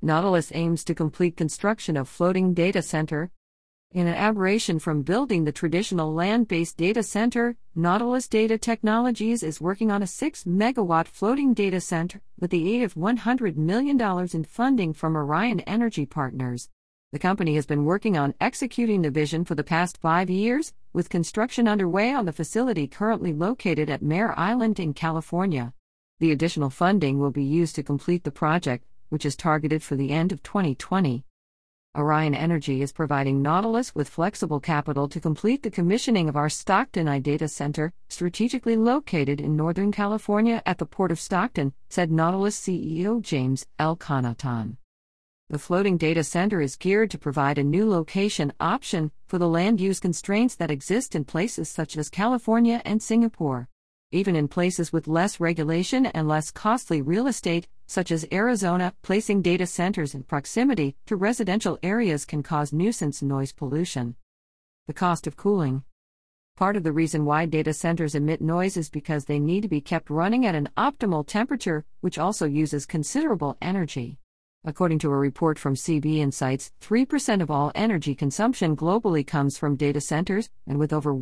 Nautilus aims to complete construction of floating data center. In an aberration from building the traditional land-based data center, Nautilus Data Technologies is working on a 6-megawatt floating data center with the aid of $100 million in funding from Orion Energy Partners. The company has been working on executing the vision for the past 5 years, with construction underway on the facility currently located at Mare Island in California. The additional funding will be used to complete the project, which is targeted for the end of 2020. Orion Energy is providing Nautilus with flexible capital to complete the commissioning of our Stockton I data center, strategically located in Northern California at the Port of Stockton, said Nautilus CEO James L. Connaughton. The floating data center is geared to provide a new location option for the land use constraints that exist in places such as California and Singapore. Even in places with less regulation and less costly real estate, such as Arizona, placing data centers in proximity to residential areas can cause nuisance noise pollution. The cost of cooling. Part of the reason why data centers emit noise is because they need to be kept running at an optimal temperature, which also uses considerable energy. According to a report from CB Insights, 3% of all energy consumption globally comes from data centers, and with over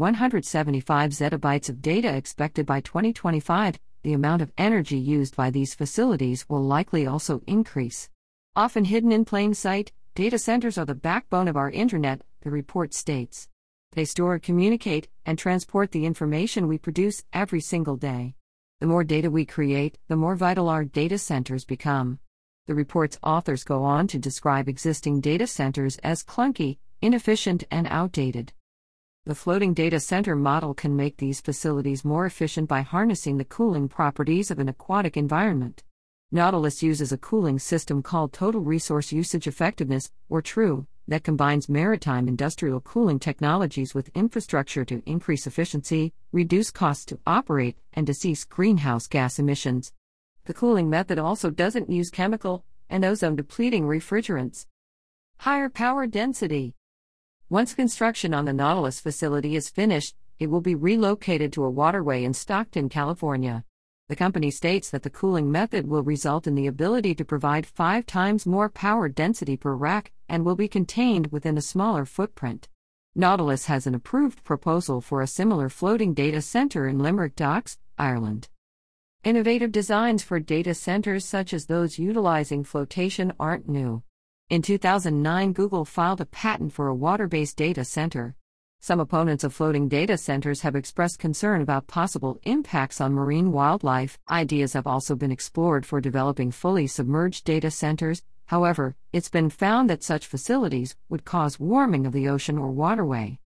175 zettabytes of data expected by 2025, the amount of energy used by these facilities will likely also increase. Often hidden in plain sight, data centers are the backbone of our internet, the report states. They store, communicate, and transport the information we produce every single day. The more data we create, the more vital our data centers become. The report's authors go on to describe existing data centers as clunky, inefficient, and outdated. The floating data center model can make these facilities more efficient by harnessing the cooling properties of an aquatic environment. Nautilus uses a cooling system called Total Resource Usage Effectiveness, or TRUE, that combines maritime industrial cooling technologies with infrastructure to increase efficiency, reduce costs to operate, and to cease greenhouse gas emissions. The cooling method also doesn't use chemical and ozone-depleting refrigerants. Higher power density. Once construction on the Nautilus facility is finished, it will be relocated to a waterway in Stockton, California. The company states that the cooling method will result in the ability to provide 5 times more power density per rack and will be contained within a smaller footprint. Nautilus has an approved proposal for a similar floating data center in Limerick Docks, Ireland. Innovative designs for data centers such as those utilizing flotation aren't new. In 2009, Google filed a patent for a water-based data center. Some opponents of floating data centers have expressed concern about possible impacts on marine wildlife. Ideas have also been explored for developing fully submerged data centers. However, it's been found that such facilities would cause warming of the ocean or waterway.